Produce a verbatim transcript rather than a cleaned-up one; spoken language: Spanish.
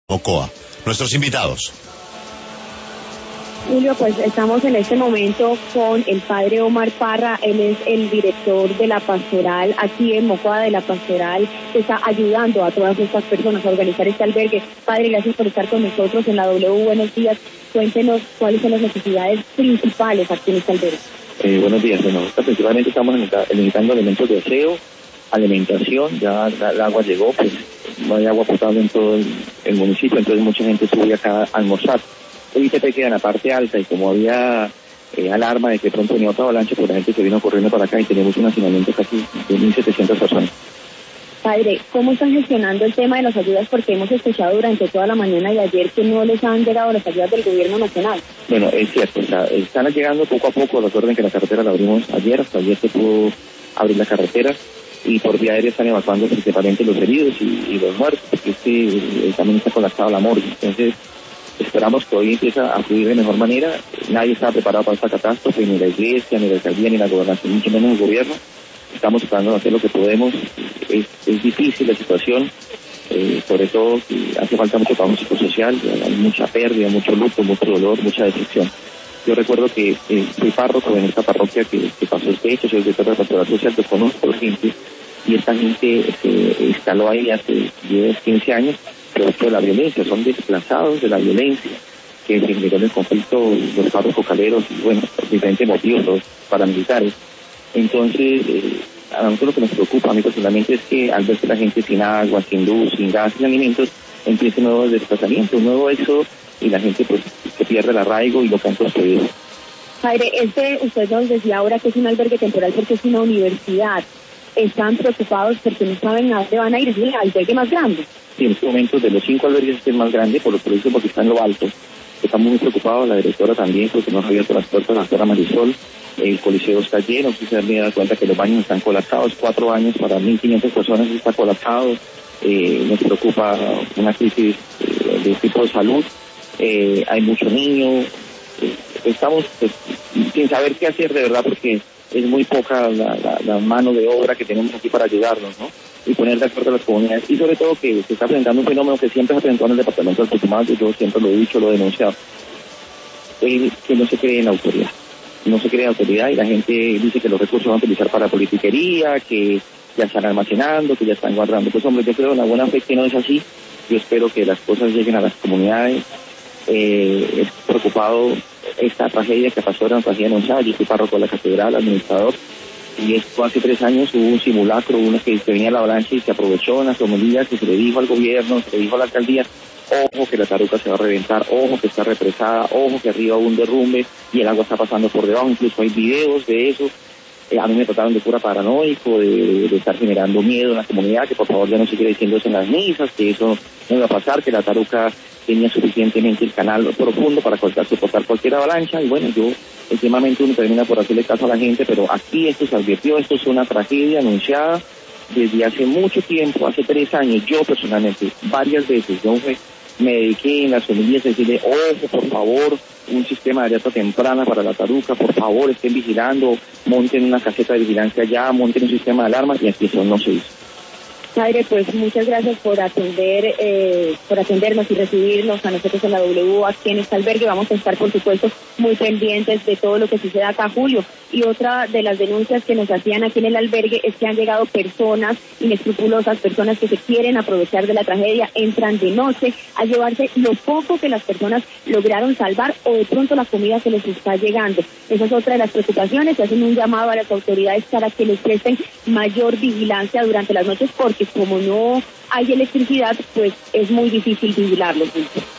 Mocoa. Nuestros invitados. Julio, pues estamos en este momento con el padre Omar Parra. Él es el director de la pastoral aquí en Mocoa, de la pastoral que está ayudando a todas estas personas a organizar este albergue. Padre, gracias por estar con nosotros en la W. Buenos días. Cuéntenos cuáles son las necesidades principales aquí en este albergue. Eh, buenos días. Bueno, principalmente estamos necesitando elementos de aseo, alimentación. Ya la, el agua llegó, pues no hay agua potable en todo el, el municipio, entonces mucha gente sube acá a almorzar. Hoy te queda en la parte alta y como había eh, alarma de que pronto venía otra avalancha, pues la gente se vino corriendo para acá y tenemos un hacinamiento casi de mil setecientas personas. Padre, ¿cómo están gestionando el tema de las ayudas? Porque hemos escuchado durante toda la mañana y ayer que no les han llegado las ayudas del gobierno nacional. Bueno, es cierto, o sea, están llegando poco a poco. Recuerden que la carretera la abrimos ayer, hasta ayer se pudo abrir la carretera y por vía aérea están evacuando principalmente los heridos y, y los muertos, porque es que eh, también está colapsado la morgue. Entonces, esperamos que hoy empiece a fluir de mejor manera. Nadie estaba preparado para esta catástrofe, ni la iglesia, ni la alcaldía, ni la gobernación, mucho menos el gobierno. Estamos tratando de hacer lo que podemos. Es, es difícil la situación, eh, sobre todo hace falta mucho trabajo psicosocial, hay mucha pérdida, mucho luto, mucho dolor, mucha decepción. Yo recuerdo que eh, fui párroco en esta parroquia que, que pasó este hecho, soy el director de la pastoral social, que conozco a la gente, y esta gente se instaló ahí hace diez, quince años, producto de la violencia, son desplazados de la violencia que se generó en el conflicto, los párrocos caleros y bueno, por diferentes motivos, los paramilitares. Entonces, eh, a nosotros lo que nos preocupa, a mí personalmente, es que al verse la gente sin agua, sin luz, sin gas, sin alimentos, empiece un nuevo desplazamiento, un nuevo éxodo, y la gente pues se pierde el arraigo y lo que han construido. Padre, este, usted nos decía ahora que es un albergue temporal porque es una universidad. ¿Están preocupados porque no saben a dónde van a ir? Es el albergue más grande. Sí, en este momento de los cinco albergues este es el más grande, por lo que porque está en lo alto. Estamos muy preocupados, la directora también, porque nos ha abierto las puertas, la doctora Marisol. El coliseo está lleno, si se han dado cuenta que los baños están colapsados, cuatro baños para mil quinientas personas está colapsado. Eh, nos preocupa una crisis eh, de tipo de salud, eh, hay muchos niños, eh, estamos pues, sin saber qué hacer de verdad, porque es muy poca la, la, la mano de obra que tenemos aquí para ayudarnos, ¿no? Y poner de acuerdo a las comunidades, y sobre todo que se está presentando un fenómeno que siempre se presentó en el departamento del Putumayo, yo siempre lo he dicho, lo he denunciado, eh, que no se cree en la autoridad. No se cree autoridad y la gente dice que los recursos van a utilizar para politiquería, que ya están almacenando, que ya están guardando. Pues hombre, yo creo en la buena fe que no es así. Yo espero que las cosas lleguen a las comunidades. Eh, es preocupado esta tragedia que pasó, era una tragedia anunciada. Yo soy párroco de la catedral, administrador, y esto hace tres años hubo un simulacro, uno que se venía la avalancha y se aprovechó en las homilías que se le dijo al gobierno, se le dijo a la alcaldía: ojo que la Taruca se va a reventar, ojo que está represada, ojo que arriba hubo un derrumbe y el agua está pasando por debajo. Incluso hay videos de eso. Eh, a mí me trataron de cura paranoico, de, de estar generando miedo en la comunidad, que por favor ya no siga diciendo eso en las misas, que eso no iba a pasar, que la Taruca tenía suficientemente el canal profundo para soportar cualquier avalancha. Y bueno, yo últimamente uno termina por hacerle caso a la gente, pero aquí esto se advirtió, esto es una tragedia anunciada desde hace mucho tiempo, hace tres años. Yo personalmente, varias veces, yo fue me dediqué en las familias a decirle: ojo, por favor, un sistema de alerta temprana para la Taruca, por favor, estén vigilando, monten una caseta de vigilancia ya, monten un sistema de alarmas, y aquí eso no se hizo. Padre, pues muchas gracias por atender, eh, por atendernos y recibirnos a nosotros en la W aquí en este albergue. Vamos a estar, por supuesto, muy pendientes de todo lo que suceda acá, Julio. Y otra de las denuncias que nos hacían aquí en el albergue es que han llegado personas inescrupulosas, personas que se quieren aprovechar de la tragedia, entran de noche a llevarse lo poco que las personas lograron salvar o de pronto la comida que les está llegando. Esa es otra de las preocupaciones. Se hacen un llamado a las autoridades para que les presten mayor vigilancia durante las noches, porque como no hay electricidad, pues es muy difícil vigilarlos.